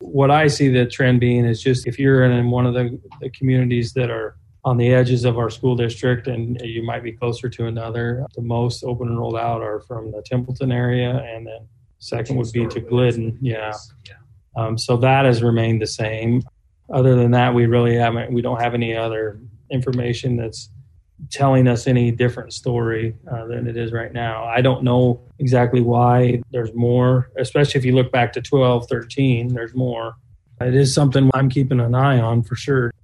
what I see the trend being is just if you're in one of the communities that are on the edges of our school district and you might be closer to another, the most open and rolled out are from the Templeton area, and then second would be to Glidden. Yeah. So that has remained the same. Other than that, we don't have any other information that's telling us any different story than it is right now. I don't know exactly why there's more, especially if you look back to 12, 13, there's more. It is something I'm keeping an eye on for sure.